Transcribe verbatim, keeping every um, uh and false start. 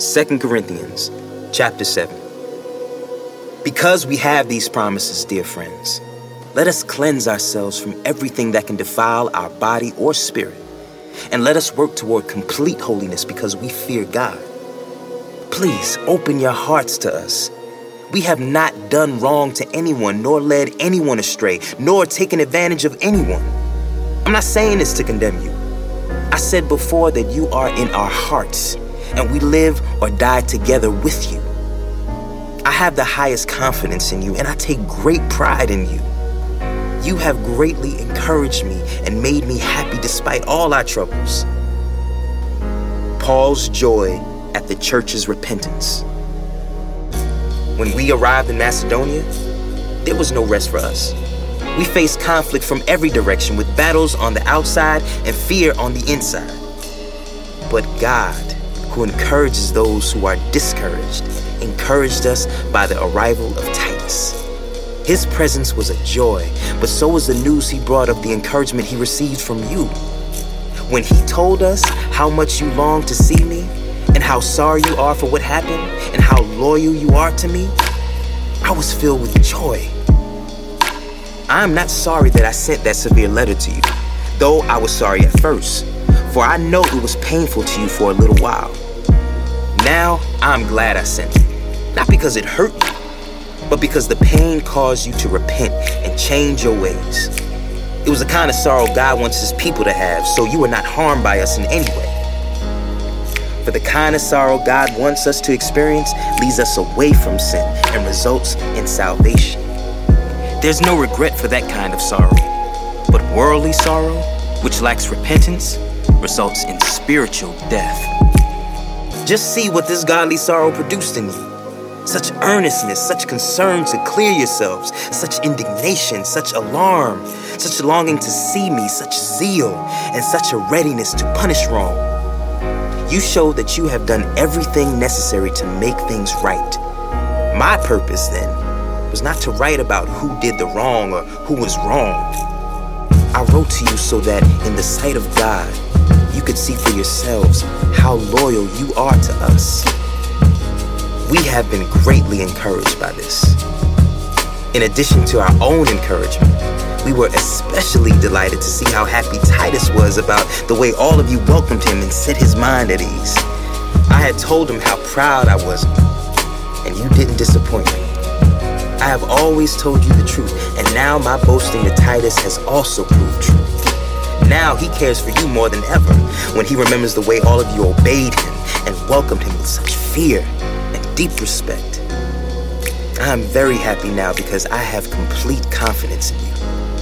Second Corinthians chapter seven. Because we have these promises, dear friends, let us cleanse ourselves from everything that can defile our body or spirit, and let us work toward complete holiness because we fear God. Please open your hearts to us. We have not done wrong to anyone, nor led anyone astray, nor taken advantage of anyone. I'm not saying this to condemn you. I said before that you are in our hearts, and we live or die together with you. I have the highest confidence in you, and I take great pride in you. You have greatly encouraged me and made me happy despite all our troubles. Paul's joy at the church's repentance. When we arrived in Macedonia, there was no rest for us. We faced conflict from every direction with battles on the outside and fear on the inside. But God, who encourages those who are discouraged, encouraged us by the arrival of Titus. His presence was a joy, but so was the news he brought of the encouragement he received from you. When he told us how much you long to see me, and how sorry you are for what happened, and how loyal you are to me, I was filled with joy. I am not sorry that I sent that severe letter to you, though I was sorry at first, for I know it was painful to you for a little while. Now, I'm glad I sent it, not because it hurt you, but because the pain caused you to repent and change your ways. It was the kind of sorrow God wants his people to have, so you are not harmed by us in any way. For the kind of sorrow God wants us to experience leads us away from sin and results in salvation. There's no regret for that kind of sorrow, but worldly sorrow, which lacks repentance, results in spiritual death. Just see what this godly sorrow produced in you. Such earnestness, such concern to clear yourselves, such indignation, such alarm, such longing to see me, such zeal, and such a readiness to punish wrong. You show that you have done everything necessary to make things right. My purpose, then, was not to write about who did the wrong or who was wrong. I wrote to you so that in the sight of God, you could see for yourselves how loyal you are to us. We have been greatly encouraged by this. In addition to our own encouragement, we were especially delighted to see how happy Titus was about the way all of you welcomed him and set his mind at ease. I had told him how proud I was of you, and you didn't disappoint me. I have always told you the truth, and now my boasting to Titus has also proved true. Now he cares for you more than ever when he remembers the way all of you obeyed him and welcomed him with such fear and deep respect. I am very happy now because I have complete confidence in you.